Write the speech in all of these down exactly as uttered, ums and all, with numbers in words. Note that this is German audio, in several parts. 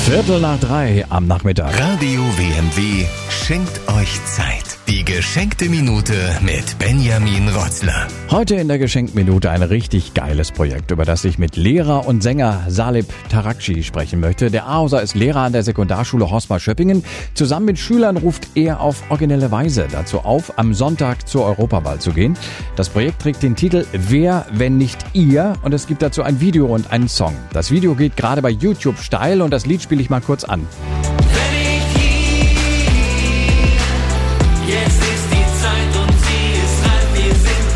Viertel nach drei am Nachmittag. Radio W M W schenkt euch Zeit. Die geschenkte Minute mit Benjamin Rotzler. Heute in der Geschenkminute ein richtig geiles Projekt, über das ich mit Lehrer und Sänger Salib Tarakci sprechen möchte. Der Ahauser ist Lehrer an der Sekundarschule Horstmar-Schöppingen. Zusammen mit Schülern ruft er auf originelle Weise dazu auf, am Sonntag zur Europawahl zu gehen. Das Projekt trägt den Titel Wer, wenn nicht ihr? Und es gibt dazu ein Video und einen Song. Das Video geht gerade bei YouTube steil und das Lied spiele ich mal kurz an. Jetzt ist die Zeit und sie ist reif, wir sind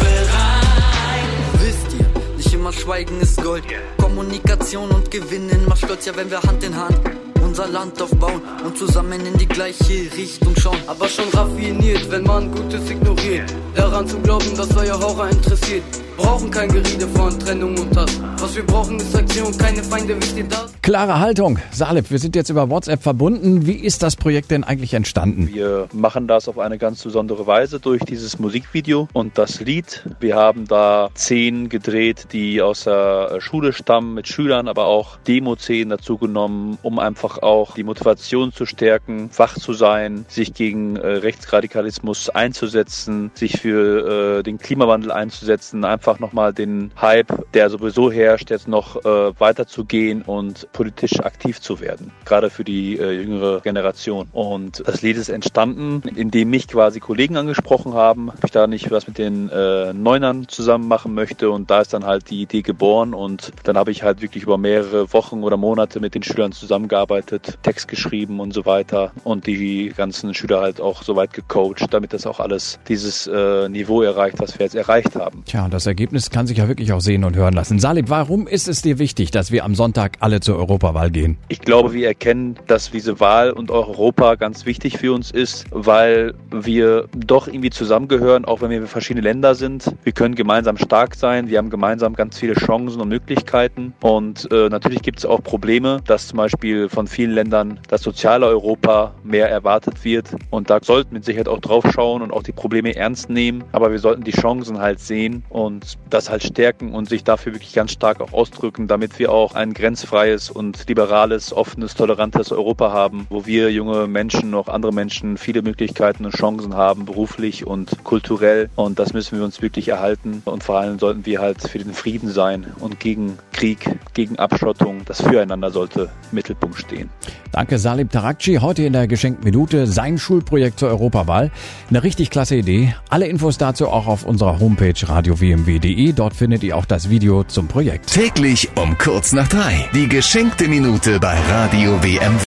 bereit. Wisst ihr, nicht immer Schweigen ist Gold. Kommunikation und Gewinnen macht stolz, ja, wenn wir Hand in Hand unser Land aufbauen und zusammen in die gleiche Richtung schauen. Aber schon raffiniert, wenn man Gutes ignoriert. Daran zu glauben, dass euer Horror interessiert. Brauchen kein Gerede von Trennung und Hass. Was wir brauchen ist Aktion, keine Feinde, wisst ihr das? Klare Haltung. Salib, wir sind jetzt über WhatsApp verbunden. Wie ist das Projekt denn eigentlich entstanden? Wir machen das auf eine ganz besondere Weise durch dieses Musikvideo und das Lied. Wir haben da Szenen gedreht, die aus der Schule stammen, mit Schülern, aber auch Demo-Szenen dazu genommen, um einfach auch die Motivation zu stärken, wach zu sein, sich gegen äh, Rechtsradikalismus einzusetzen, sich für äh, den Klimawandel einzusetzen, einfach nochmal den Hype, der sowieso herrscht, jetzt noch äh, weiterzugehen und politisch aktiv zu werden, gerade für die äh, jüngere Generation. Und das Lied ist entstanden, indem mich quasi Kollegen angesprochen haben, ob ich da nicht was mit den äh, Neunern zusammen machen möchte, und da ist dann halt die Idee geboren und dann habe ich halt wirklich über mehrere Wochen oder Monate mit den Schülern zusammengearbeitet, Text geschrieben und so weiter und die ganzen Schüler halt auch so weit gecoacht, damit das auch alles dieses äh, Niveau erreicht, was wir jetzt erreicht haben. Tja, das Ergebnis kann sich ja wirklich auch sehen und hören lassen. Salib, warum ist es dir wichtig, dass wir am Sonntag alle zur Europawahl gehen? Ich glaube, wir erkennen, dass diese Wahl und Europa ganz wichtig für uns ist, weil wir doch irgendwie zusammengehören, auch wenn wir verschiedene Länder sind. Wir können gemeinsam stark sein, wir haben gemeinsam ganz viele Chancen und Möglichkeiten und äh, natürlich gibt es auch Probleme, dass zum Beispiel von vielen Ländern das soziale Europa mehr erwartet wird und da sollten wir mit Sicherheit auch drauf schauen und auch die Probleme ernst nehmen, aber wir sollten die Chancen halt sehen und das halt stärken und sich dafür wirklich ganz stark auch ausdrücken, damit wir auch ein grenzfreies und liberales, offenes, tolerantes Europa haben, wo wir junge Menschen, auch andere Menschen viele Möglichkeiten und Chancen haben, beruflich und kulturell, und das müssen wir uns wirklich erhalten und vor allem sollten wir halt für den Frieden sein und gegen Krieg, gegen Abschottung, das Füreinander sollte im Mittelpunkt stehen. Danke Salib Tarakci, heute in der geschenkten Minute sein Schulprojekt zur Europawahl. Eine richtig klasse Idee. Alle Infos dazu auch auf unserer Homepage radio w m w punkt de. Dort findet ihr auch das Video zum Projekt. Täglich um kurz nach drei. Die geschenkte Minute bei Radio W M W.